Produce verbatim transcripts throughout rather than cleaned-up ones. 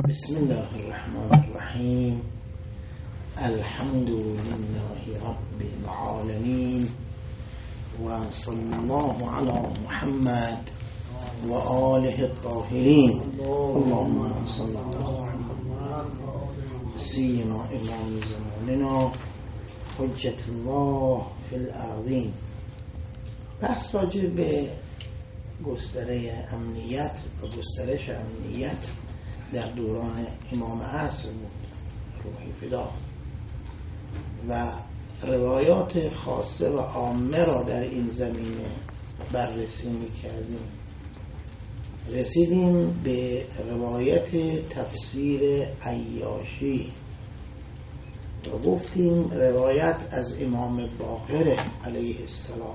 بسم الله الرحمن الرحیم. الحمد لله رب العالمین و صلی الله علی محمد و آله الطاهرین. اللهم صل علی سیدنا امام زماننا حجت الله فی الارضین. بحث راجع به گستره امنیت و گسترش امنیت در دوران امام عصر بود، روحی فدا، و روایات خاصه و عامه را در این زمینه بررسی می‌کردیم. رسیدیم به روایت تفسیر عیاشی و گفتیم روایت از امام باقر علیه السلام،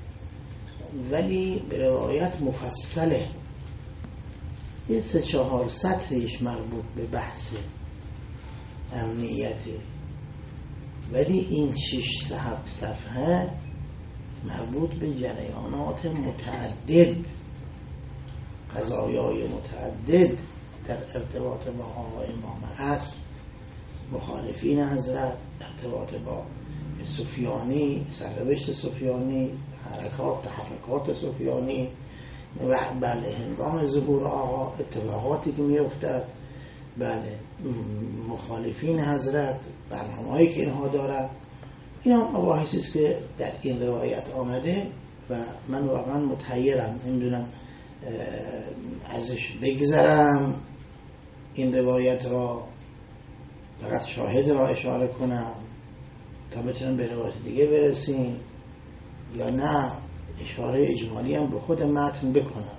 ولی به روایت مفصله، یه سه چهار سطریش مربوط به بحث امنیته، ولی این شش هفت صفحه مربوط به جریانات متعدد، قضایای متعدد در ارتباط با آقا امام عصر، مخالفین حضرت، ارتباط با سفیانی، سرنوشت سفیانی، حرکات تحرکات سفیانی و بله هنگام ظهور آقا اتفاقاتی که می افتد، بله مخالفین حضرت، برنامه‌هایی که اینها دارن. اینا مباحثی است که در این روایت آمده و من واقعا متحیرم، نمیدونم ازش بگذرم این روایت را، فقط شاهد را اشاره کنم تا بتونم به روایت دیگه برسیم، یا نه اشاره اجمالی هم به خود متن بکنم.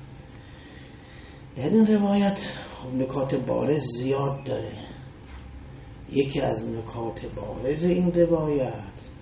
در این روایت خب نکات بارز زیاد داره. یکی از نکات بارز این روایت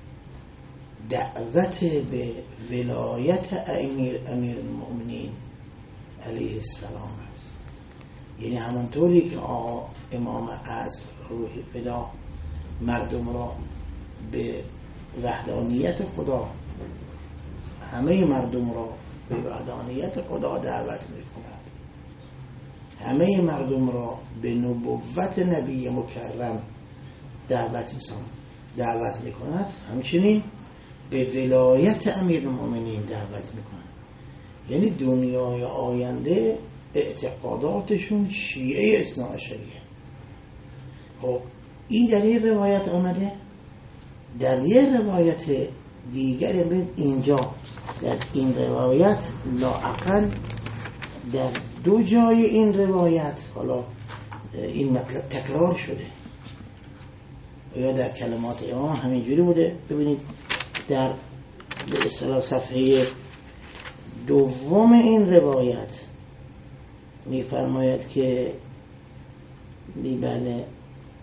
دعوت به ولایت امیر امیر المؤمنین علیه السلام است. یعنی همانطوری که آقا امام عصر روح فدا مردم را به وحدانیت خدا، همه مردم را به وحدانیت خدا دعوت می‌کند، همه مردم را به نبوت نبی مکرم دعوت می‌کند دعوت می‌کند همچنین به ولایت امیر المؤمنین دعوت می‌کند. یعنی دنیای آینده اعتقاداتشون شیعه اثناعشریه. خب این در این روایت آمده. در یه روایت دیگر اینجا در این روایت لااقل در دو جای این روایت حالا این مطلب تکرار شده، یا در کلمات امام همینجوری بوده. ببینید در به اصطلاح صفحه دوم این روایت می‌فرماید که می‌بنه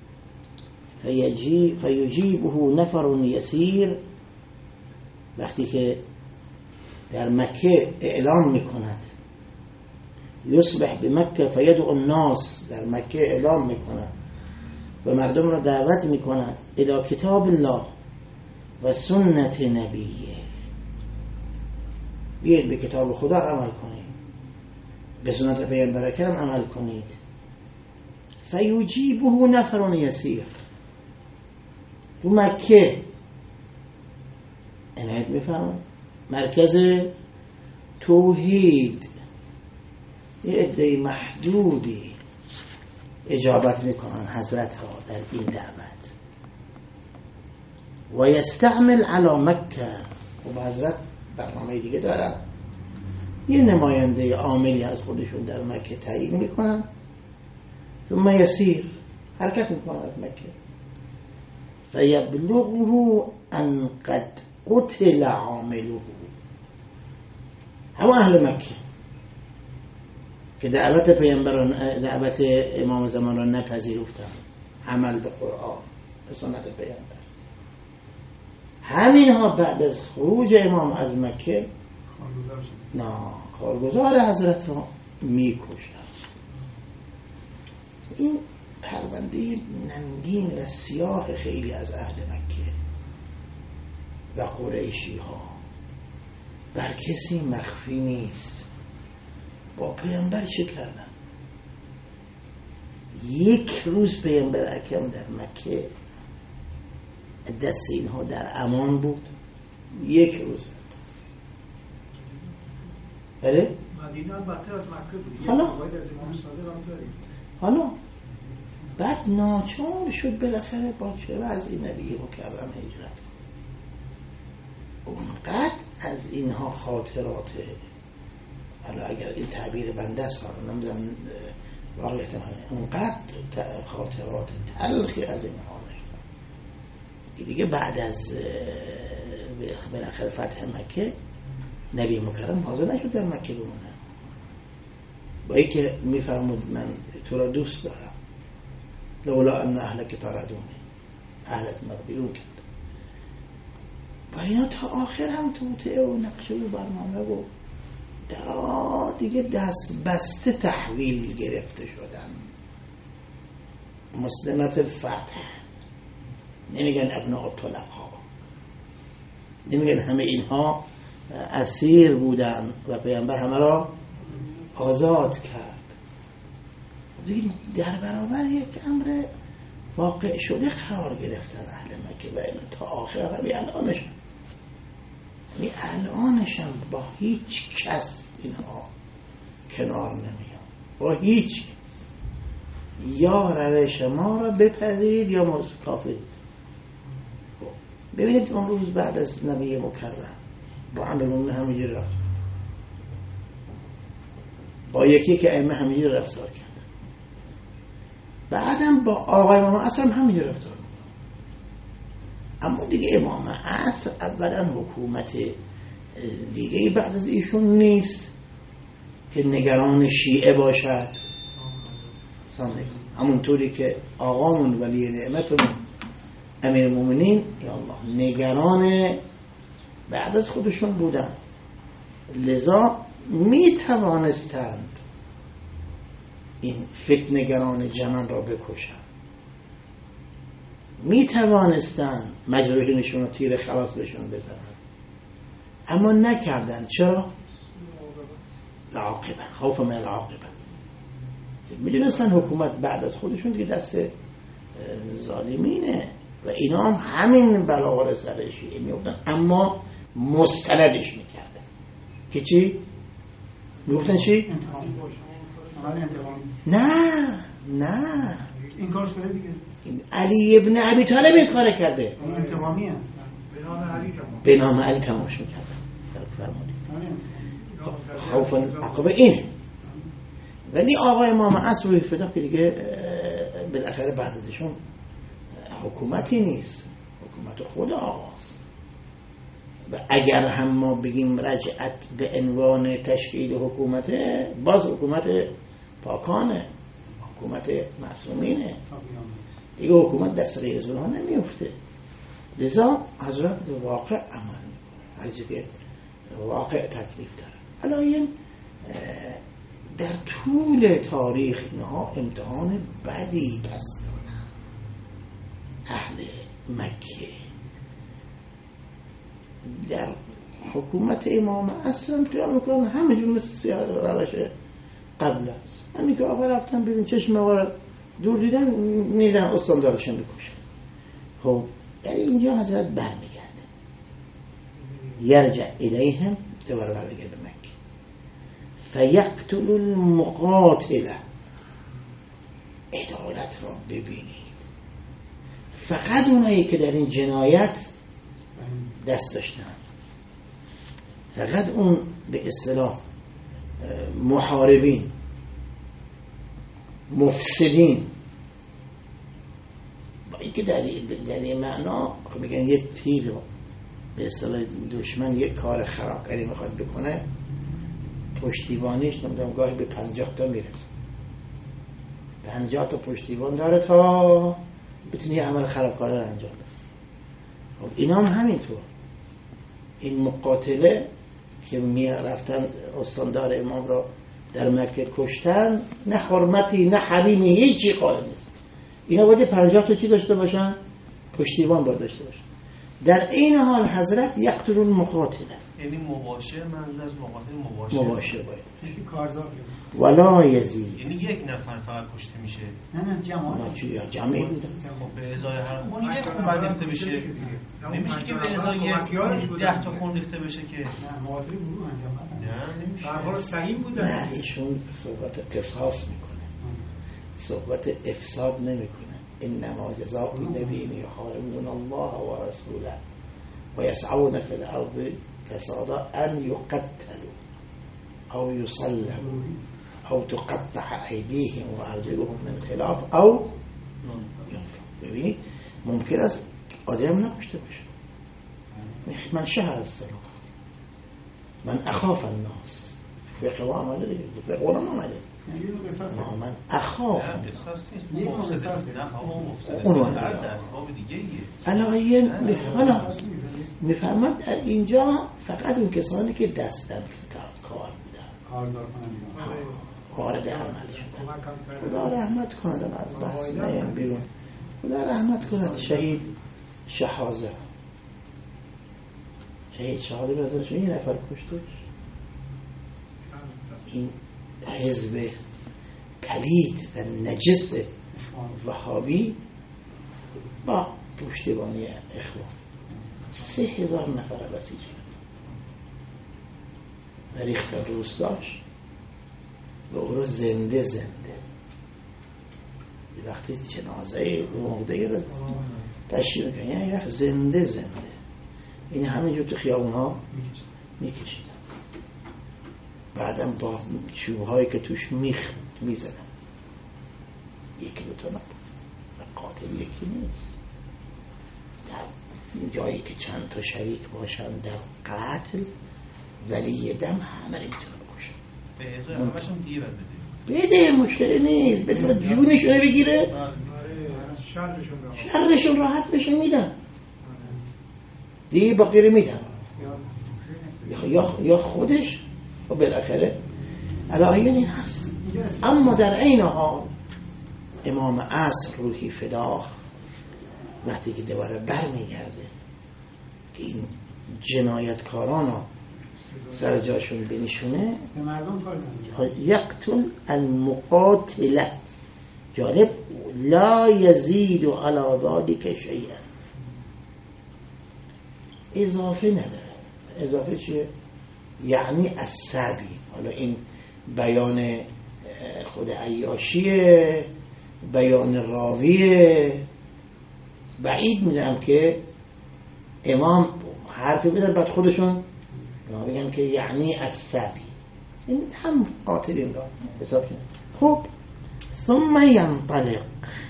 فیجیب فیجیبه نفر یسیر، وقتی که در مکه اعلام میکند، یصبح بمکه فیدعو الناس، در مکه اعلام میکند و مردم را دعوت میکند الی کتاب الله و سنت نبیه، بیاید به کتاب خدا عمل کنید، به سنت پیامبر اکرم عمل کنید. فیجیبه نفر یسیر، تو مکه عنایت بفرمایید، مرکز توحید، یه عده محدودی اجابت میکنن حضرت را در این دعوت. و یستعمل علی مکه، و حضرت برنامه دیگه دارن، یه نماینده عاملی از خودشون در مکه تعیین میکنن، ثم یسیر، حرکت میکنن از مکه، فیبلغه ان قد قتل عامله، همه اهل مکه که دعوت پیامبران، دعوت امام زمان را نپذیرفتن، عمل به قرآن به سنت پیامبر، همینها بعد از خروج امام از مکه نه کارگزار حضرت را میکشن. این پرونده ننگین و سیاه خیلی از اهل مکه و قریشی ها بر کسی مخفی نیست. با پیامبر چه کردن؟ یک روز پیامبر اکرم در مکه دست اینها در امان بود، یک روز. بله مدینه هم بدتر از مکه بود. حالا حالا بعد ناچار شد بالاخره با چه وضعی نبی مکرم هجرت. اونقدر از اینها خاطرات، حالا اگر این تعبیر بنده است حالا نمیدونم واقعا احتماله، اونقدر خاطرات تلخی از اینها داشتن که دیگه بعد از بالاخره فتح مکه نبی مکرم حاضر نشد در مکه بمونه، با این که میفرمود من تو را دوست دارم، لولا ان اهلک طردونی، اهلت مرا بیرون کرد. با اینا تا آخر هم توطئه و نقشه و برنامه و دیگه دست بسته تحویل گرفته شدن. مسلمت الفتح، نمیگن ابناء الطلقاء، نمیگن همه اینها اسیر بودن و پیامبر همه را آزاد کرد. دیگه در برابر یک امر واقع شده قرار گرفتن اهل مکه و اینا تا آخر همین الانش همین الانش هم با هیچ کس اینها کنار نمیان، با هیچ کس. یا روش ما را بپذیرید یا کافرید. ببینید اون روز بعد از نبی مکرم با امیرالمومنین همینجوری رفتار، با یکی که ائمه همینجوری رفتار کرد، بعدم با آقای امام عصر هم همینجوری رفتار میکنه. اما دیگه امام عصر اولا حکومت دیگه بعد از ایشون نیست که نگران شیعه باشد، همونطوری که آقامون ولی نعمتمون امیرالمومنین یا الله نگران بعد از خودشون بودن، لذا می توانستند این فتنه‌گران جمن را بکشند، می توانستند مجروحینشون رو تیر خلاص بهشون بزنند، اما نکردند. چرا؟ العاقبه، خوف من العاقبه. می دونستن حکومت بعد از خودشون دیگه دست ظالمینه و اینا هم همین بلاغار سر شیعه می افتن، اما مستندش میکردن که چی؟ میگفتن چی؟ نه نه این کار شده دیگه. علی ابن ابی طالب این کار کرده، انتقامیه، به نام علی تمام به نام علی تمامش میکردن. خوف عقبه اینه. ولی آقای امام عصر روی فدا که دیگه بالاخره بعد ازشون حکومتی نیست، حکومت خود آقاست. و اگر هم ما بگیم رجعت به عنوان تشکیل حکومت، باز حکومت پاکانه، حکومت معصومینه، دیگه حکومت دست غیر از اونها نمیفته. لذا حضرت واقع عمل هرچی که واقع تکلیف داره. الان در طول تاریخ اینها امتحان بدی پس دادن. اهل مکه در حکومت امام عصر هم خیال میکنن همه جور مثل سیاه روش قبل است. همین که آقا رفتن ببین چشم آقا دور دیدن میزن استاندارشون میکشن. خب در اینجا حضرت برمیگرده یرجع الیهم، دوباره برگرده به مکه، فیقتل المقاتل، عدالت را ببینید. فقط اونایی که در این جنایت دست داشتن، فقط اون به اصطلاح محاربین، مفسدین، با اینکه در در این معنا میگن یه تیر رو به اصطلاح دشمن یک کار خرابکاری میخواد بکنه، پشتیبانیش نمیدونم گاهی به پنجاه تا میرسه، پنجاه تا پشتیبان داره تا بتونی یه عمل خرابکاری رو انجام بده. خب اینا هم همینطور، این مقاتله که می رفتن استاندار امام را در مکه کشتن، نه حرمتی نه حریمی هیچی قائل نیست. اینا باید پنجاه تا چی داشته باشن؟ پشتیبان باید داشته باشن. در این حال حضرت یقتل المقاتله، یعنی مباشر منظور از مقاتل مباشر مباشر باید یکی کارزار ولا یزید، یعنی یک نفر فقط کشته میشه. نه نه جماعت جمعی بودن. خب به ازای هر خون یک خون باید ریخته بشه، نمیشه که به ازای یک ده تا خون ریخته بشه که نه مقاتل گروه انجام بدن. نه نمیشه. در حال سعیم بودن. نه ایشون صحبت قصاص میکنه، صحبت افساد نمیکنه. انما جزاء الذین یحاربون الله و رسوله و یسعون فی الارض فسادا ان یقتلوا او یصلبوا او تقطع ایدیهم و ارجلهم من خلاف او ینفوا. ببینید ممکن است آدم نکشته باشه، من شهر السلام، من اخاف الناس، فقه و عمله دیگه، فقه و عمله. ما من اخاف قصاص نیست، مفسد نه اما مفسد اون از اسباب دیگه ایه. علایه حالا میفهمم در اینجا فقط اون کسانی که دستن کار بودن، کارزار کنن، وارد عمل شدن. خدا رحمت کند، از بحث نیم بیرون. خدا رحمت کند شهید شهازه، شهید شهاده به نظرشون یه نفر کشتش. این حزب پلید و نجس وهابی با پشتیبانی اخوان سه هزار نفر بسیج کرد و ریختن روستاش و او رو زنده زنده وقتی جنازه مرده رو تشییع کنه، یعنی وقت زنده زنده این همینجور تو خیابون ها میکشیدن، بعدم با چوبهایی که توش میخ میزنن. یکی دوتا نبود و قاتل یکی نیست. در جایی که چند تا شریک باشن در قتل، ولی دم همه رو میتونه بکشن. به ازای همش هم دیگه باید بده بده، مشکلی نیست، بده جونشونه بگیره، شرشون راحت بشه میدن دیگه، باقی رو میدن یا یا خودش و بالاخره علایین این هست. اما در عین حال امام عصر روحی فداه وقتی که دوباره بر میگرده که این جنایتکاران رو سر جاشون بنشونه، به مردم کار نمیشه. یقتل المقاتله، جالب، لا یزید علی ذلک شیئا، اضافه نداره. اضافه چیه؟ یعنی السبی. حالا این بیان خود عیاشیه، بیان راویه، بعید میدونم که امام حرفی بدن بعد خودشون بگن که یعنی السبی، این هم قاتلین را حساب کنن. خب ثم ینطلق،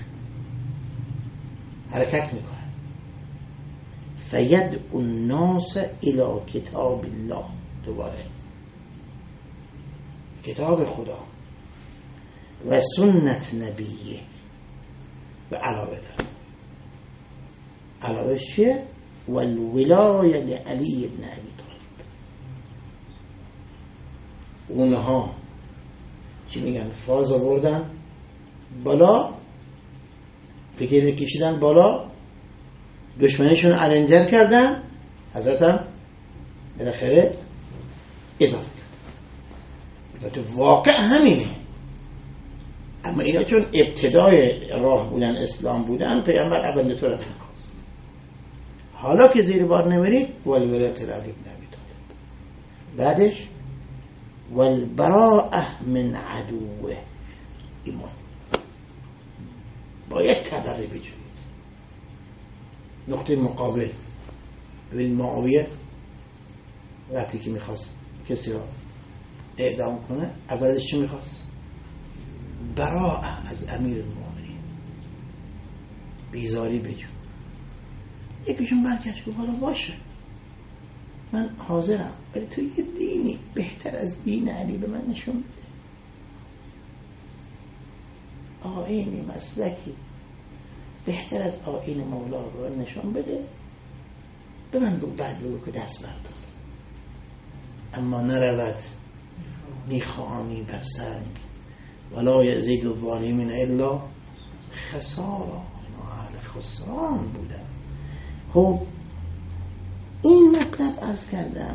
حرکت میکنه، فیدعو الناس الی کتاب الله، دوباره کتاب خدا و سنت نبیه و علاوه داره. علاوه چیه؟ والولایه لعلی ابن ابی طالب. اونها چی میگن؟ فاز آوردن بالا، فکر کشیدن بالا، دشمنشون ارنجر کردن، حضرت هم بالاخره اضافه کرد. واقع همینه. اما اینا چون ابتدای راه بودن، اسلام بودن، پیامبر اول طور از میخواست. حالا که زیر بار نمیرید، والولایت لعلی ابن ابی طالب، بعدش والبراءه من عدوه، ایمان باید تبرئه بجوید. نقطه مقابل ببین، معاویه وقتی که میخواست کسی را اعدام کنه، اول ازش چی میخواست؟ براءه از امیر المؤمنین، بیزاری بجو. یکیشون برگشت گفت حالا باشه، من حاضرم، ولی تو یه دینی بهتر از دین علی به من نشون بده، آیینی مسلکی بهتر از آیین مولا رو نشون بده، به من بگو، بعد بگو که دست بردار. اما نرود میخوامی بر سنگ، ولا یزید الظالمین الا خسارا، اهل خسران بودن. خب این مطلب عرض کردم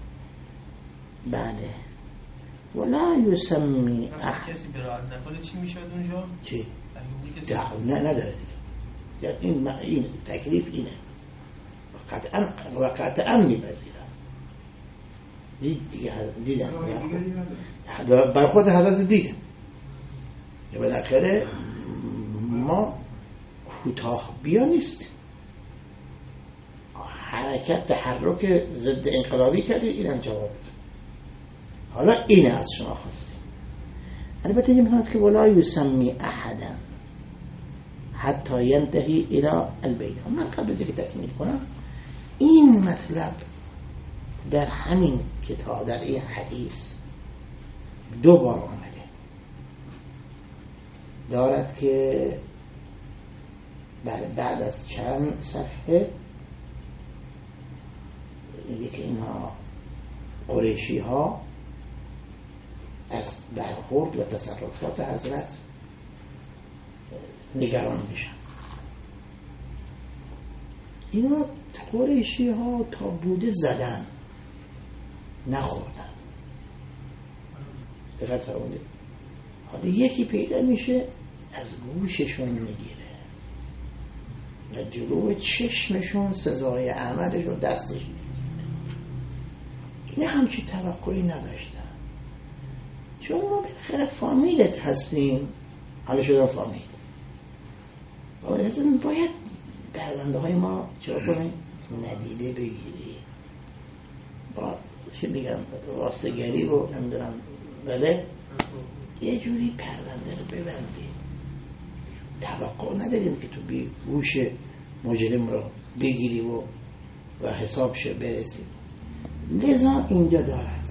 بله ولا یسمی احد کسی براحت نکنه چی میشد اونجا؟ چی؟ نه نداره دیگه این, این تکلیف اینه قطعا و قطعا میپذیرم دید دیگه دیدم بر خود حضرت دیدم که بالاخره ما کوتاه بیا نیست حرکت تحرک ضد انقلابی کردید اینم جوابت حالا اینه از شما خواستیم البته این میخواد که ولا یسمی احدا حتی ینتهی الى البیت من قبل از اینکه تکمیل کنم این مطلب در همین کتاب در این حدیث دو بار آمده دارد که بعد از چند صفحه میگه که اینها قریشی ها از برخورد و تصرفات حضرت نگران میشن اینا قریشی ها تا بوده زدن نخوردن دقت فرمودید حالا یکی پیدا میشه از گوششون میگیره و جلو چشمشون سزای عملشون دستش میگیره این همچی توقعی نداشتن چون ما بالاخره فامیلت هستیم حالا شدن فامیل ولی باید پرونده های ما چرا کنیم ندیده بگیری با چه میگم راستگری رو نمیدونم بله یه جوری پرونده رو ببندی توقع نداریم که تو بی گوش مجرم رو بگیری و و حسابشو برسی لذا اینجا دارد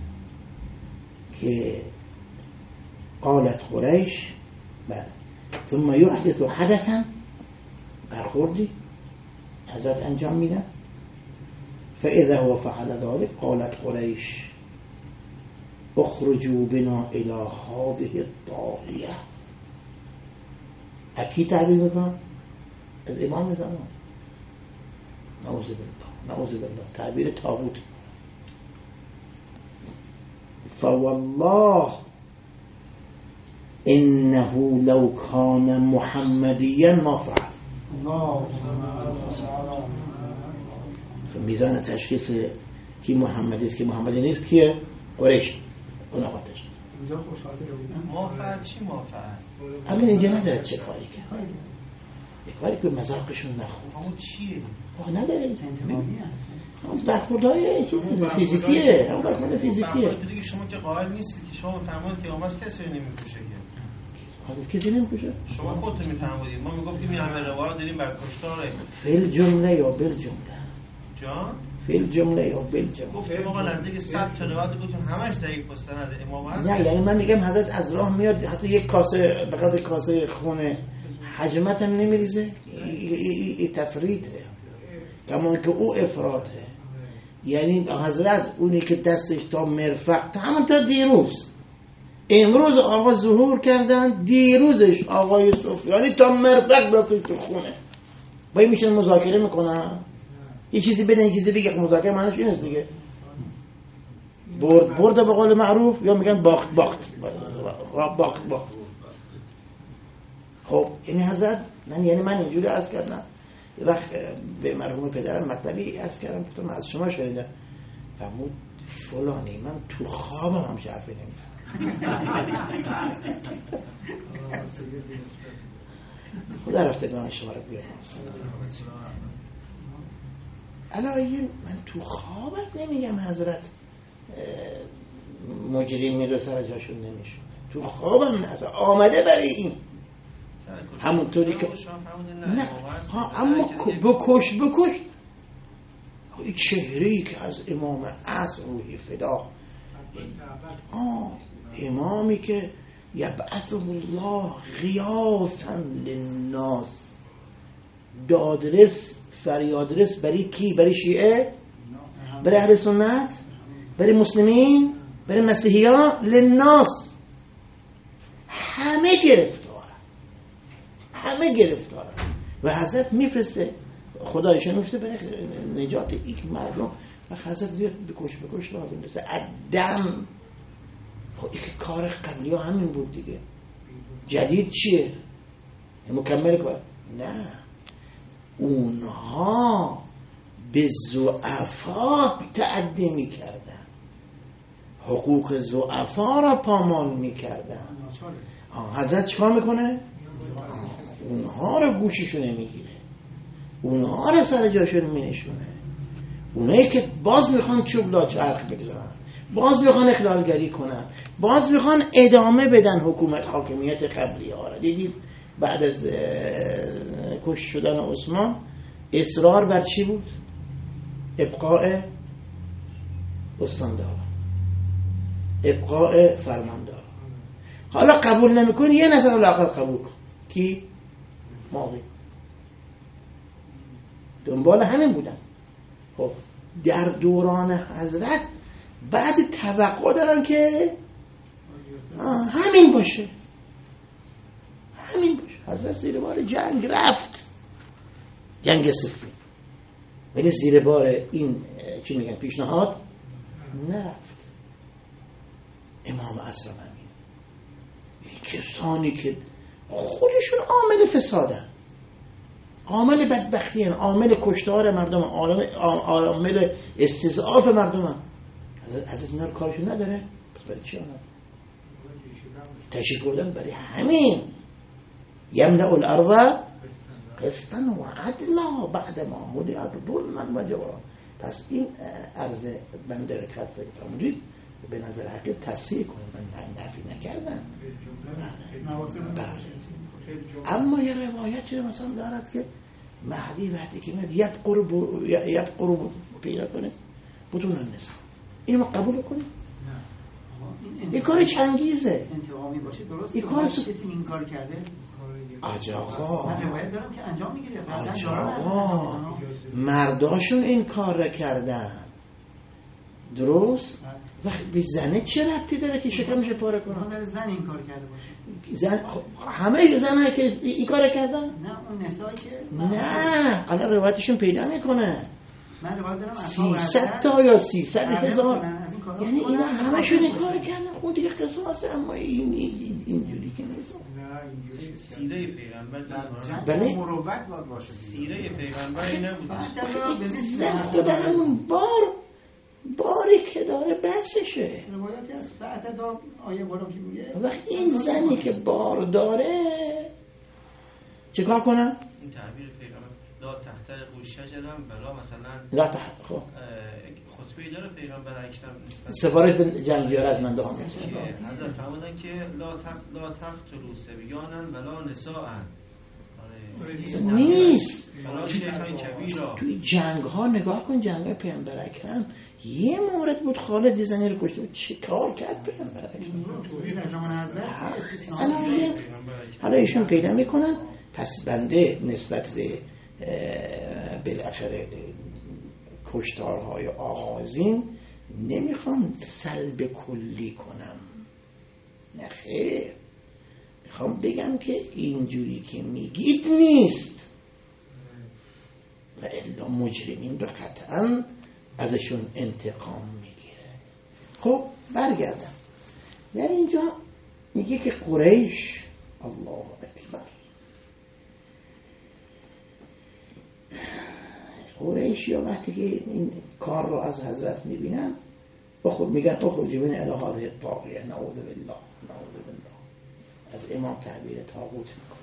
که قالت قریش بله ثم یحدث حدثا برخوردی حضرت انجام میدن فاذا هو فعل ذلك قالت قریش اخرجوا بنا الى هذه الطاغیه اکی تعبیر میکنم از امام زمان نعوذ بالله نعوذ بالله تعبیر طاغوت فوالله انه لو كان محمديا ما فعل میزان تشخیص کی محمدی است کی محمدی نیست کیه قریش اون آقاتش اینجا خوشحالی رو بودن ما فعل چی ما فعل اما اینجا نداره چه کاری کرد یه کاری که مذاقشون نخورد اما چیه آه نداره انتمامی هست برخوردهای فیزیکیه اون برخورد فیزیکیه برخورد دیگه شما که قائل نیستی که شما بفهمید که آماز کسی رو نمیکشه که کسی نمیکشه شما خودتون میفهمید ما میگفتیم این همه روایت داریم بر کشتاره فیل جمله یا بل جمله جان فیل جمله یا بل جمله گفتیم آقا نزدیک صد تا روایت گفتیم همش ضعیف و سند امام هست نه یعنی من میگم حضرت از راه میاد حتی یک کاسه به قدر کاسه خون حجمت هم نمیریزه این تفریطه کمان که او افراطه یعنی حضرت اونی که دستش تا مرفق تا همون تا دیروز امروز آقا ظهور کردن دیروزش آقای سفیانی تا مرفق دستش تو خونه باید میشن مذاکره میکنن یه چیزی بدن یه چیزی بگه مذاکره معنیش این است دیگه برد برد به قول معروف یا میگن باخت باخت باخت باخت خب این حضرت من یعنی من اینجوری عرض کردم یه وقت به مرحوم پدرم مطلبی عرض کردم گفتم از شما شنیدم فرمود فلانی من تو خوابم هم حرفی نمیزنم خدا رفته به شما رو بیارم علایین من تو خوابم نمیگم حضرت مجرمی رو سر جاشون نمیشونه تو خوابم نه آمده برای این همونطوری که نه ها اما بکش بکش این چهره‌ای که از امام عصر روحی فدا آه امامی که یبعثه الله غیاثا للناس دادرس فریادرس برای کی؟ برای شیعه؟ برای اهل سنت؟ برای مسلمین؟ برای مسیحیان؟ للناس همه گرفتاره همه گرفتاره و حضرت میفرسته خدایشون میفته برای نجات یک مردم و حضرت بیاد بکش بکش را بندازه ادم. خب این کار قبلی ها همین بود دیگه. جدید چیه؟ مکمل کار؟ نه، اونها به ضعفا تعدی میکردن، حقوق ضعفا را پامال میکردن. حضرت چیکار میکنه؟ اونها رو گوششون میگیره، اونها رو سر جاشون مینشونه. اونایی که باز میخوان چوب لا چرخ بگذارن، باز میخوان اخلالگری کنن، باز میخوان ادامه بدن حکومت حاکمیت قبلی ها را. دیدید بعد از کش شدن عثمان اصرار بر چی بود؟ ابقاء استاندار، ابقاء فرماندار. حالا قبول نمیکنی یه نفر لااقل قبول کن. کی؟ ماوی. دنبال همین بودن. خب در دوران حضرت بعضی توقع دارن که همین باشه، همین باشه. حضرت زیر بار جنگ رفت، جنگ صفین، ولی زیر بار این چی میگن پیشنهاد نرفت. امام عصر امین این کسانی که خودشون عامل فسادن، عامل بدبختی هن، عامل کشتار مردم، عامل استضعاف مردم هن. حضرت اینا رو کارشون نداره. پس برای چی آنها تشریف بردن؟ برای همین یملأ الارض قسطا و عدلا بعد ما ملئت ظلما و جورا. پس این عرض بنده که هست که فرمودید به نظر حقیقت تصحیح کنید، من نفی نکردم. اما یه روایتی مثلا دارد که مهدی وقتی که میاد یبقر یبقر پیدا کنه بدون النساء، اینو ما قبول کنیم؟ نه. این کار چنگیزه، انتقامی باشه. درست این کار کسی این کار کرده؟ آجاقا من روایت دارم که انجام میگیره. آجاقا مرداشون این کار را کردن. درست؟ وقتی به زنه چه ربطی داره که شکمش پاره کنه؟ اون زن این کار کرده باشه. زن همه زنایی که این کار کردن؟ نه اون نسایی که نه الان روایتشون پیدا میکنه. من روایت دارم سیصد تا یا سیصد هزار، یعنی اینا همشون این کار کردن. خود دیگه قصاصه. اما این اینجوری که نیست. سیره پیغمبر بله مروت باید باشه. سیره پیغمبر این نبود. زن خود همون بار باری که داره بحثشه. روایتی از فعتدا آیه بالا که میگه وقت این زنی که بار داره چه کار کنن؟ این تعبیر پیغمبر لا تحت قوش شجرم بلا مثلا لا تحت خب خطبه داره پیغمبر اکرم سفارش به جنگیار از من دهان حضرت فرمودن که لا تحت لا تقتلوا صبیانا ولا نساء. نیست. توی جنگ ها نگاه کن، جنگ های پیغمبر اکرم یه مورد بود خالد یه زنی رو کشته بود. چه کار کرد پیغمبر اکرم؟ حالا ایشون پیدا میکنن. پس بنده نسبت به بالاخره کشتارهای آغازین نمیخوام سلب کلی کنم، نه خیر، میخوام بگم که اینجوری که میگید نیست و الا مجرمین رو قطعا ازشون انتقام میگیره. خب برگردم در اینجا میگه که قریش الله اکبر، قریش یا وقتی که این کار رو از حضرت میبینن بخود میگن اخرج من الی هذه الطاغیه نعوذ بالله نعوذ بالله، از امام تعبیر طاغوت میکنه.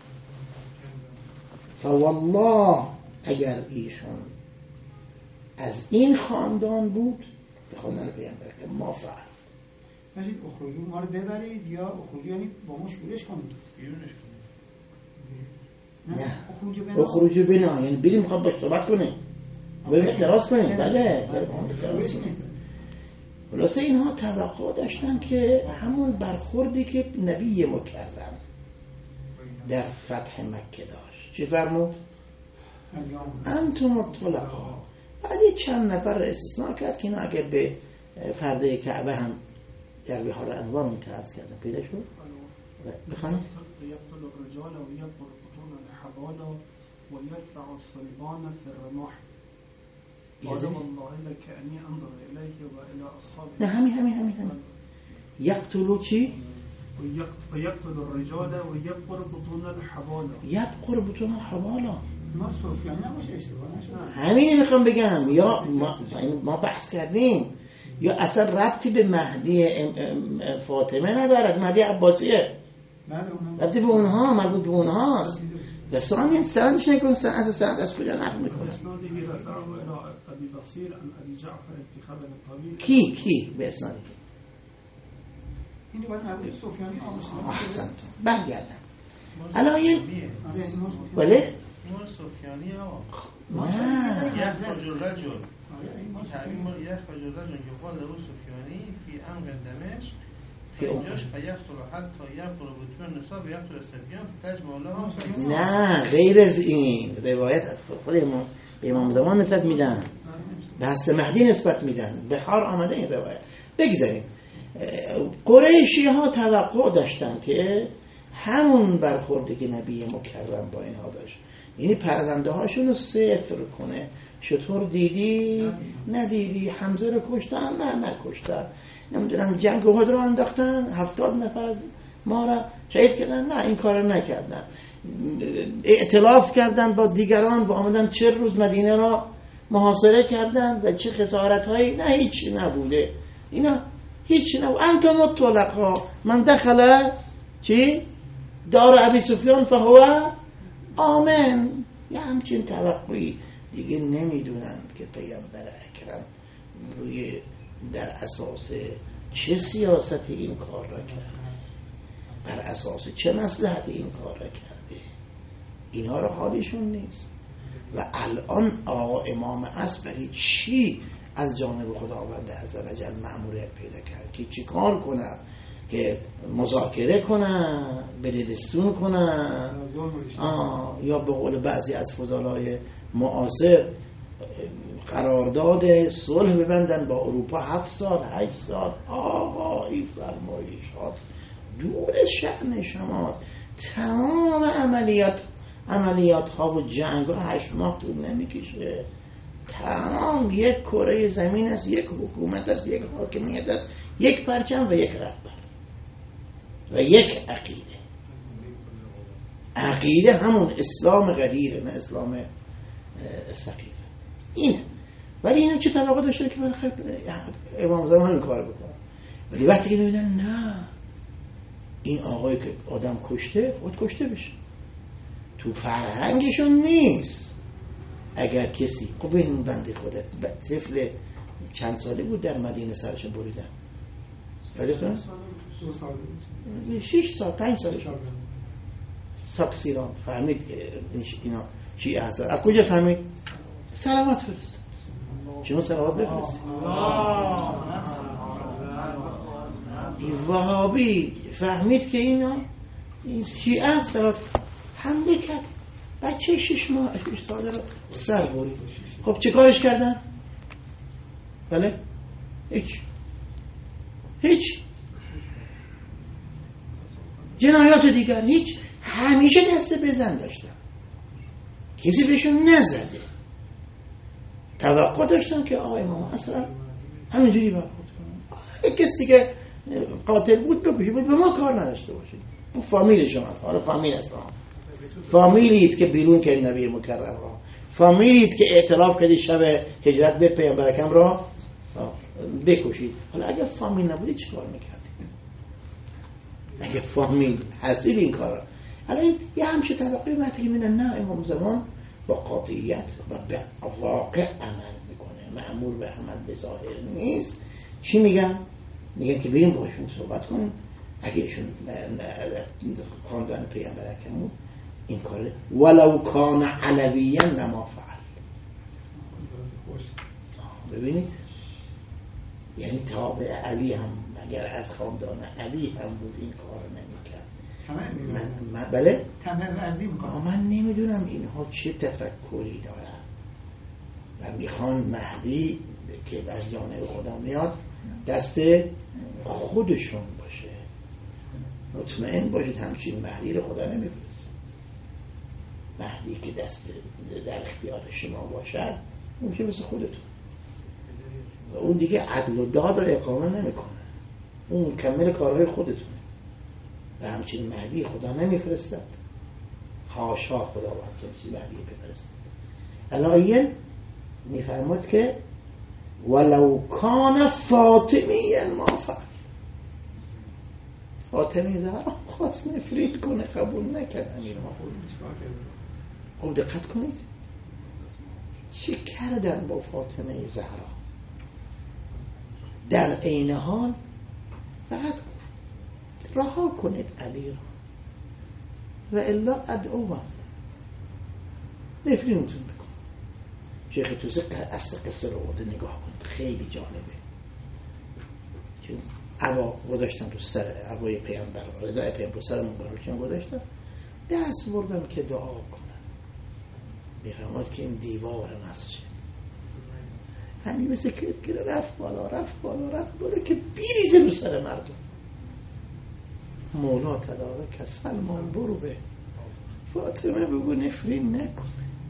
فوالله اگر ایشون از این خاندان بود به خاندان پیامبر که ما فعل باشید اخرجو ما رو ببرید یا اخرجو یعنی با ما شورش کنید بیرونش کنید. نه اخرجو بنا یعنی بریم میخواد باش صحبت کنیم، بریم اعتراض کنیم. بله خلاصه اینها توقع داشتن که همون برخوردی که نبی مکرم در فتح مکه داشت. چی فرمود؟ انتم الطلقاء. بعد چند نفر استثناء کرد که اینا اگر به پرده کعبه هم در بحار انوار اون که عرض کردن پیدا شد. بخوانید یقتل الرجال و یقتل البطون الحبالا ويرفع الصلبان في الرماح قال والله لكأني انظر اليه والى اصحابه. نه همین همین همین همین یقتلو چی؟ ويقتل الرجال ويبقر بطون الحبالا. یبقر بطون الحبالا. ما صوفیان نباشه اشتباه نشه. همین میخوام بگم. یا ما, ما بحث کردیم یا اصلا ربطی به مهدی فاطمه ندارد، مهدی عباسیه، ربطی به اونها، مربوط به اونهاست. و ثانیاً سندش نکنه، سند سند از کجا نقل میکنه؟ کی کی به اسنادی این رو باید مربوط صوفیانی ها باشه. احسنتون. برگردم علایه ولی مور صوفیانی ها نه یخرج الرجل تعبیر یخرج الرجل یقال له صوفیانی فی امر دمشق فی اینجاش فیقتل حتی یبقر بطون النساء و یقتل الصبیان فتجمع لها. نه غیر از این روایت از خود امام به امام زمان نسبت میدن، به حضرت مهدی نسبت میدن، به حال آمده این روایت. بگذاریم قریشی ها توقع داشتن که همون برخوردی که نبی مکرم با اینها داشت، یعنی پرونده هاشون رو صفر کنه. چطور دیدی؟ ندیدی؟ حمزه رو کشتن؟ نه نکشتن. نمیدونم جنگ احد رو انداختن، هفتاد نفر از ما را شهید کردن؟ نه این کار رو نکردن. ائتلاف کردن با دیگران و آمدن چه روز مدینه را محاصره کردن و چه خسارت هایی؟ نه هیچ نبوده. اینا هیچ نبود. انتم الطلقا من دخل چی؟ دار ابی سفیان فهو آمن. یه همچین توقعی دیگه نمیدونن که پیامبر اکرم روی در اساس چه سیاستی این کار را کرده، بر اساس چه مصلحتی این کار را کرده. اینها را حالیشون نیست. و الان آقا امام اصبری چی از جانب خداوند عزوجل مأموریت پیدا کرد که چی کار کنه؟ که مذاکره کنن، بدلستون کنن، یا به قول بعضی از فضلای معاصر قرارداد صلح ببندن با اروپا هفت سال هشت سال. آقا این فرمایشات دور از شأن شماست. تمام عملیات عملیات ها و جنگ ها هشت ماه طول نمیکشه. تمام یک کره زمین است، یک حکومت است، یک حاکمیت است، یک پرچم و یک رهبر و یک عقیده. عقیده همون اسلام قدیره، نه اسلام سقیفه. اینه. ولی اینا چه توقع داشتن که من خیلی امام زمان این کار بکنم؟ ولی وقتی که میبینن نه این آقایی که آدم کشته خود کشته بشه، تو فرهنگشون نیست. اگر کسی خب این بنده خودت طفل چند ساله بود در مدینه سرش بریدن، یادتونه؟ دو سال بود، شش سال پنج سال شد ساکسیران فهمید که اینا شیعه هستن. از کجا فهمید؟ سلامات فرستاد. شما سلامات بفرستید. این وهابی فهمید که اینا این شیعه هستن، حمله کرد. بچه شش ماه شش ساله رو سر برید. خب چه کارش کردن؟ بله؟ هیچ هیچ جنایات دیگر هیچ. همیشه دست بزن داشتن، کسی بهشون نزده. توقع داشتن که آقای امام اصلا همینجوری برخورد کنن. کسی که قاتل بود بکشید، بود به ما کار نداشته باشید. اون فامیل شما، حالا فامیل اصلا فامیلیت که بیرون کردی نبی مکرم را، فامیلیت که ائتلاف کردی شب هجرت به پیامبر اکرم را بکشید. حالا اگر فامیل نبودی چی کار میکردی؟ اگه فامیل حاصل این کار را، حالا این یه همشه طبقه وقتی که میدن نه امام زمان با قاطعیت و به واقع عمل میکنه، مأمور به عمل به ظاهر نیست. چی میگن؟ میگن که بریم باشون صحبت کنیم. اگه ایشون خاندان پیامبر اکرم بود این کار ولو کان علویا نما فعل. ببینید یعنی تابع علی هم اگر از خاندان علی هم بود این کار نمیکرد. من, من بله من نمیدونم اینها چه تفکری دارن و میخوان مهدی که از جانب خدا میاد دست خودشون باشه. مطمئن باشید همچین مهدی رو خدا نمیفرسته. مهدی مهدی که دست در اختیار شما باشد اون که مثل خودتون و اون دیگه عدل و داد رو اقامه نمیکنه، اون مکمل کارهای خودتونه و همچنین مهدی خدا نمیفرستد، حاشا خدا باید چیزی مهدی بفرستد. علایین میفرمود که ولو کان فاطمی ما فعل، فاطمی زهرا خواست نفرین کنه قبول نکرد امیر مؤمنین. خب دقت کنید چه کردن با فاطمه زهرا، در عین حال فقط رها کنید علی را و الا ادعوان نفرینتون بکن. شیخ توسی اصل قصه رو آورده نگاه کنید، خیلی جالبه. چون عبا گذاشتن رو سر عبای پیامبر، ردای پیامبر سر مبارکشون گذاشتن، دست بردن که دعا کنن. میفهمد که این دیوار مسجد همین مثل که رفت بالا رفت بالا رفت بالا که بیریزه رو سر مردم. مولا تدارک سلمان برو به فاطمه بگو نفرین نکنه،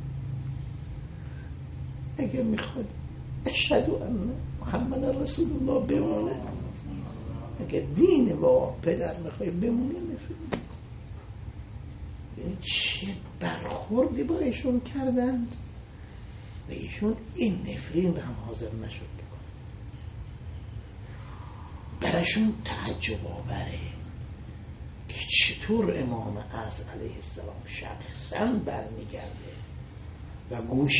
اگه میخواد اشهد ان محمد رسول الله بمونه، اگه دین با پدر میخوای بمونه نفرین نکنه. یعنی چه برخوردی با ایشون کردند و ایشون این نفرین رو هم حاضر نشد بکنه. براشون تعجب آوره که چطور امام اعظم علیه السلام شخصا برمیگرده و گوش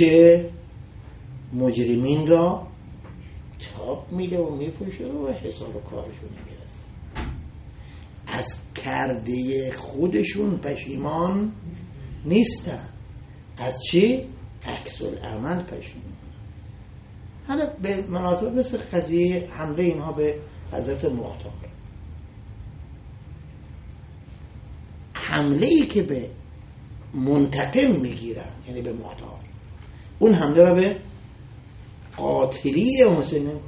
مجرمین را تاب میده و میفوشه و حساب و کارشون میرسه. از کرده خودشون پشیمان نیستن، از چی؟ عکس العمل پشیمان. حالا به مناسبت مثل قضیه حمله اینها به حضرت مختار، حمله ای که به منتقم میگیرن یعنی به مختار، اون حمله رو به قاتلی حسین نمیکنن،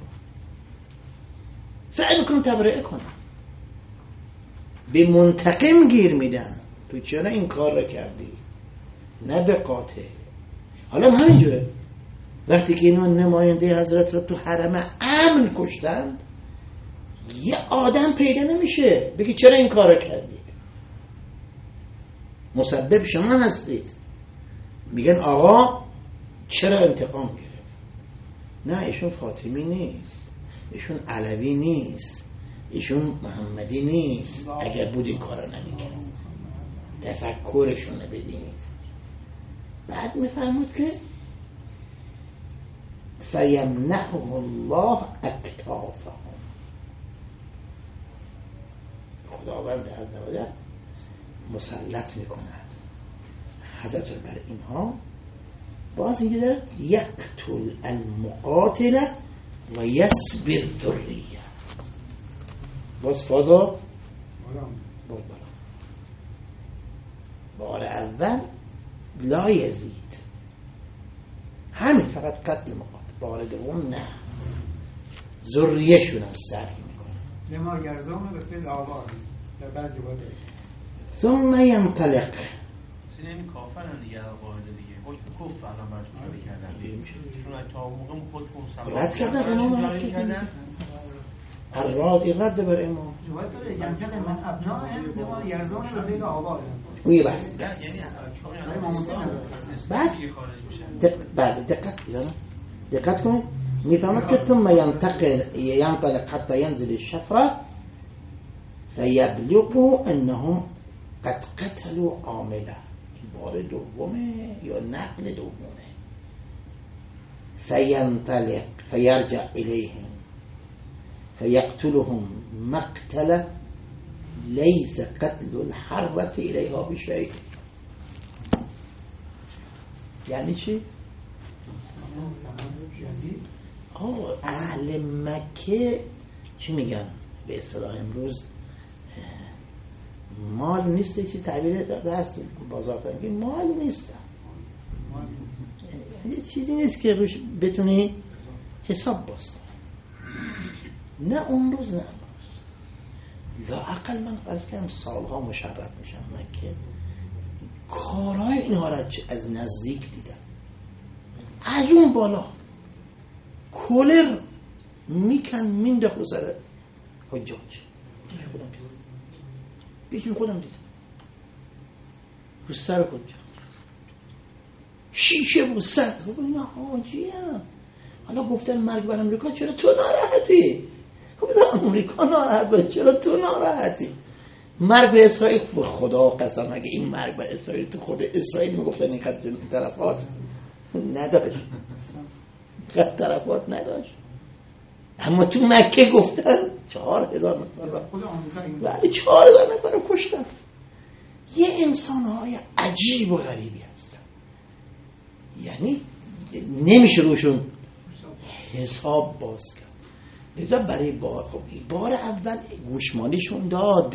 سعی میکنن تبرئه کنن، به منتقم گیر میدن تو چرا این کار رو کردی، نه به قاتل. حالا همینجوره وقتی که اینا نماینده حضرت رو تو حرم امن کشتند، یه آدم پیدا نمیشه بگی چرا این کار رو کردید، مسبب شما هستید. میگن آقا چرا انتقام گرفت؟ نه ایشون فاطمی نیست، ایشون علوی نیست، ایشون محمدی نیست. اگر بود این کار رو نمیکرد. تفکرشون رو ببینید. بعد میفرمود که فیمنعهم الله اکتافهم، خداوند عزوجل مسلط میکند حضرت بر اینها. باز اینجا داره یقتل المقاتل و یسبی الذریه. باز فازا باز بالا. بار اول لا یزید، همین فقط قتل مقاتل. بار دوم نه، ذریه شون هم سرگ میکنه. لما یرزون به فعل آباد در بعضی وقت. ثم ینطلق، این کافرن دیگه، واحد دیگه حکم کفر الان برش جاری کردن، چون تا اون موقع حکم رد کردن امام رد کردن الراد رد بر امام روایت داره ینطلق من ابنائهم لما یرزون به فعل آباد. اون یه بحث یعنی بعد بعد دقت کنید دقت کنید میفهمد که ثم ينتقل ينطلق حتى ينزل الشفرة فيبلغوا انهم قد قتلوا عامله. این بار دومه یا نقل دومه. فینطلق فیرجع الیهم فیقتلهم مقتله لیس قتل الحرة الیها بشیء. یعنی چی؟ آه اهل مکه چی میگن به اصطلاح امروز مال نیست، چی تعبیر درست بازار دارن، مال نیست، یه چیزی نیست که روش بتونی حساب باز کنی. نه اون روز نه روز لااقل من فرض کنم سالها مشرف میشم مکه، کارهای اینها را از نزدیک دیدم. از اون بالا کولر میکن مینداخت رو سر حجاج. بیشون خودم دیدم رو سر حجاج شیشه بود سر. خب اینا حاجی هم حالا گفتن مرگ بر امریکا، چرا تو ناراحتی؟ خب امریکا ناراحت باشه، چرا تو ناراحتی؟ مرگ به اسرائیل، خدا قسم اگه این مرگ به اسرائیل تو خود اسرائیل میگفتن این قدر طرفات نداشت، قدر طرفات نداشت، اما تو مکه گفتن چهار هزار نفر را ولی چهار هزار نفر رو کشتن. یه انسان های عجیب و غریبی هستن، یعنی نمیشه روشون حساب باز کرد. لذا برای بار, بار اول گوشمالیشون داد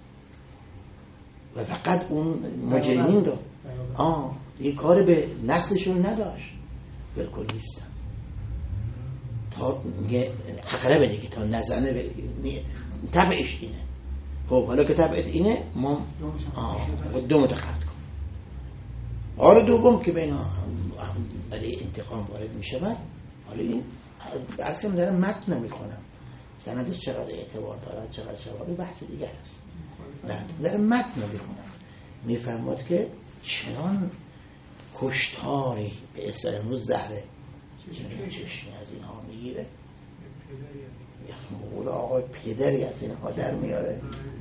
و فقط اون مجرمین رو آه یه کار به نسلشون نداشت، ولکن نیستن تا اقربه دیگه تا نزنه طبعش اینه. خب حالا که طبعت اینه ما دو متقرد کن. بار دوم که بین برای انتقام وارد می شود، حالا این عرض کنم دارم متن نمی کنم سندش چقدر اعتبار دارد چقدر شواهد بحث دیگر هست، دارم متن نمی کنم. می فرماد که چنان کشتاری به اصطلاح امروز زهره چشمی از اینها میگیره، یه آقای پدری از اینها در میاره،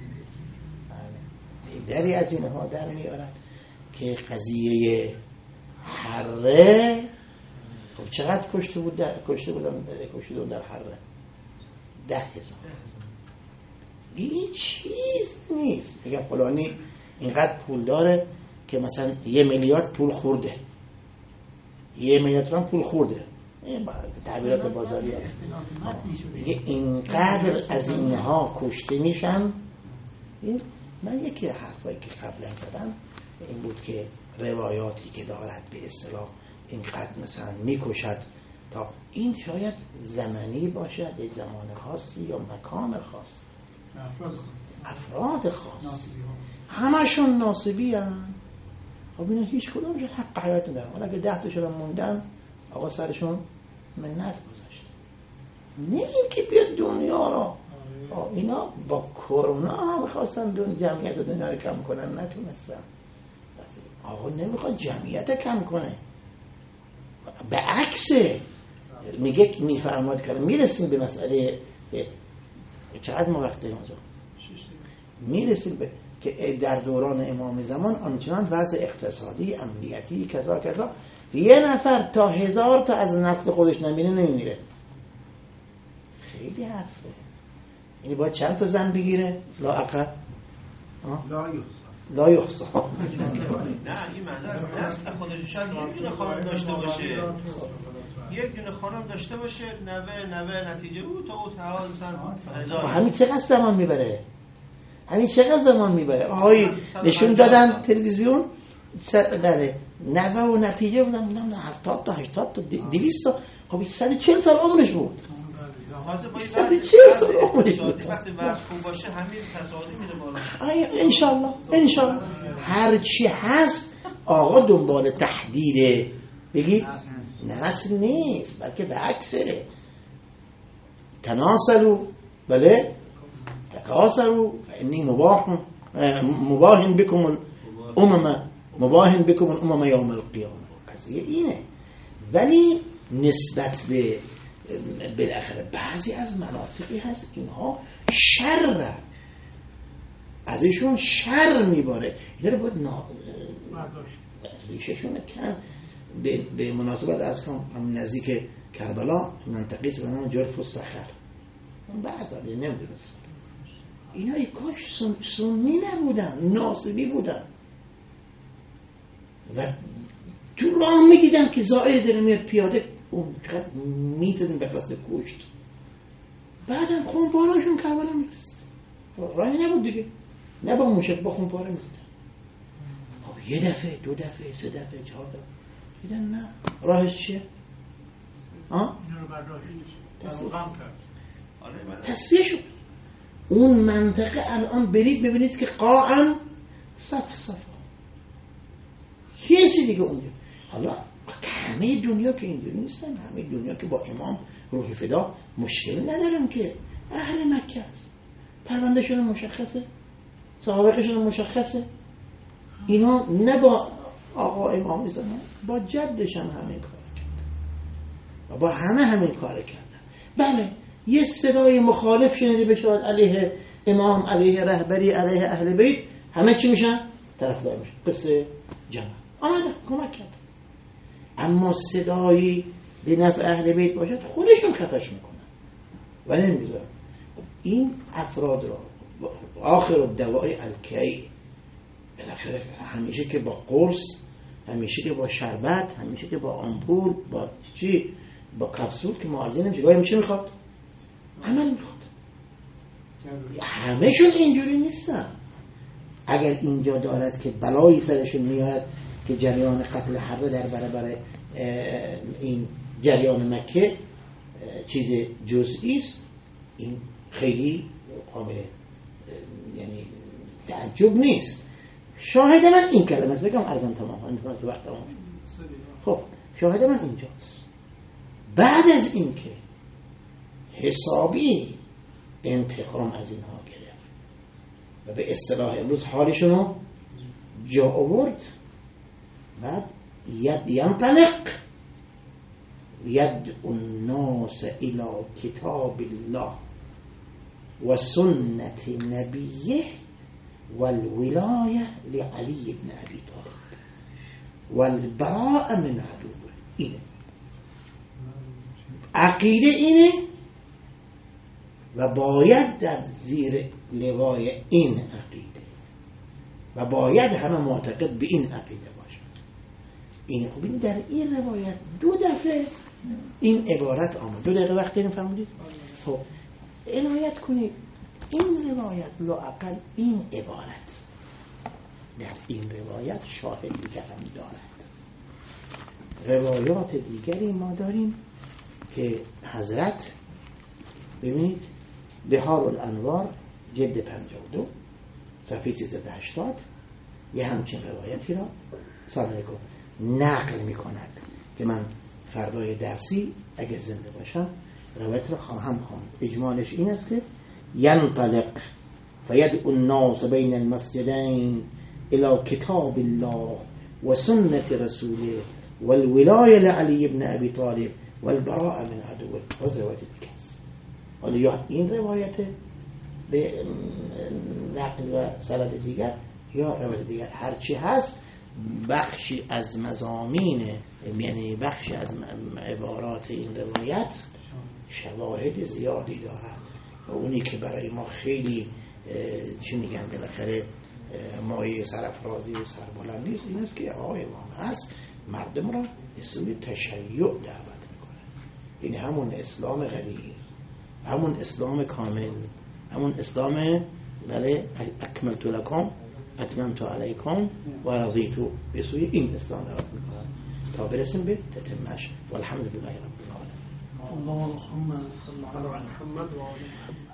پدری از اینها در میارد که قضیه حره. خب چقدر کشته بود در کشته بودن کشته بود در حره؟ ده هزار. این چیز نیست. میگم فلانی اینقدر پول داره که مثلا یه میلیارد پول خورده، یه میلیارد تومان پول خورده، این تعبیرات بازاری هست. میگه اینقدر از اینها کشته میشن. این من یکی حرفایی که قبلا زدم این بود که روایاتی که دارد به اصطلاح اینقدر مثلا میکشد تا این شاید زمانی باشد، یک زمان خاصی یا مکان خاص، افراد خاصی همشون ناصبی هم. خب اینا هیچ کدومش حق حیات ندارن. حالا اگه ده تا شدن موندن آقا سرشون منت گذاشته، نه این که بیاد دنیا را. اینا با کرونا هم خواستن دون جمعیت دنیا رو کم کنن، نتونستن. آقا نمیخواد جمعیت کم کنه، به عکسه. میگه میفرماد که میرسیم به مسئله چقدر ما وقت داریم آجا میرسیم به که در دوران امام زمان آنچنان وضع اقتصادی امنیتی کذا کذا یه نفر تا هزار تا از نسل خودش نمیره نمیره. خیلی حرفه. یعنی باید چند تا زن بگیره؟ لا اقل لا یحصا. نه این معنی نسل خودش شاید یک دونه خانم داشته باشه، یک دونه خانم داشته باشه، نوه نوه نتیجه او تا او تا مثلا هزار. همین چقدر زمان میبره؟ همین چقدر زمان میبره؟ آقای نشون دادن تلویزیون بله نوه و نتیجه بودن بودن هفتاد تا هشتاد تا دویست تا. خب صد و چهل سال عمرش بود. صد و چهل سال عمرش بود. وقتی وضع خوب باشه همین تصاعدی میره بالا. انشالله انشالله هر چی هست آقا دنبال تحدید بگید نسل نیست، بلکه به عکسه. تناسلو بله تکاسلو فانی مباح مباهن بكم الامم مباهن بكم الامم یوم القیامه. قضیه اینه. ولی نسبت به بالاخره بعضی از مناطقی هست اینها شر ازشون شر میباره، اینا رو باید نا... ریششون کن. به, به مناسبت از کنم نزدیک کربلا منطقه به نام جرف و سخر برداری نمیدونست اینا ای کاش سن... سنی نبودن، ناصبی بودن و تو راه میدیدن که زائر داره میاد پیاده اون میزدن به قصد کشت. بعدم خونپارهاشون کربلا میرست، راهی نبود دیگه، نه با موشک با خونپاره میزدن. خب یه دفعه دو دفعه سه دفعه چهار دفعه دیدن نه راهش چیه؟ آه؟ تصفیه شد. اون منطقه الان برید ببینید که قاعا صف صفا کسی دیگه اونجا. حالا همه دنیا که اینجوری نیستن، همه دنیا که با امام روح فدا مشکل ندارن که اهل مکه است، پروندهشون مشخصه، سابقشون مشخصه، اینا نه با آقا امام نیستن، با جدش هم همین کار کردن و با همه همین کار کردن. بله یه صدای مخالف شنیده بشه علیه امام، علیه رهبری، علیه اهل بیت، همه چی میشن؟ طرفدار میشن. قصه جمع آمده کمک کرد. اما صدایی به نفع اهل بیت باشد خودشون خفش میکنن و نمیذارن. این افراد را آخر الدواء الکی، بالاخره همیشه که با قرص، همیشه که با شربت، همیشه که با آمپول، با چی، با کپسول که معالجه نمیشه. گاهی میشه میخواد عمل میخواد. همهشون اینجوری نیستن. اگر اینجا دارد که بلایی سرشون میارد که جریان قتل حره در برابر این جریان مکه چیز جزئی است، این خیلی قابل یعنی تعجب نیست. شاهد من این کلمه است، بگم ارزم تمام میکنم که وقت تمام شد. خب شاهد من اینجاست. بعد از این که حسابی انتقام از اینها گرفت و به اصطلاح امروز حالشونو جا آورد، بعد ید ینطلق ید الناس الى کتاب الله و سنت نبیه والولایه لعلی بن ابی طالب والبراء من عدوه. اینه عقیده، اینه و باید در زیر لوای این عقیده و باید همه معتقد به این عقیده باشن. این خوبی در این روایت دو دفعه این عبارت آمد. دو دقیقه وقت داریم فرمودید؟ خب عنایت کنید این روایت لااقل این عبارت در این روایت شاهد دیگر هم دارد. روایات دیگری ما داریم که حضرت، ببینید بهار الانوار جلد پنجاه و دو صفحه سیصد و هشتاد یه همچین روایتی را سلام علیکم نقل می کند که من فردای درسی اگر زنده باشم روایت را خواهم خواند. اجمالش این است که ینطلق فیدعو الناس بین المسجدین الى کتاب الله و سنت رسوله والولایه لعلی بن ابی طالب والبراء من عدوه. از روایت دیگه است. حالا یا این روایت به نقل و سند دیگر یا روایت دیگر، هرچی هست بخشی از مضامین، یعنی بخشی از عبارات این روایت شواهد زیادی دارد و اونی که برای ما خیلی چی میگن بالاخره مایه سرافرازی و سربلند نیست، این است که آقای امام هست مردم را به سوی تشیع دعوت میکنه. این همون اسلام غلیظ، همون اسلام کامل، همون اسلام بله اکملت لکم اتممت علیکم و رضیت، به سوی این اسلام دعوت میکنه تا برسیم به تتمش. والحمد لله رب العالمین. اللهم صل علی محمد و آل محمد.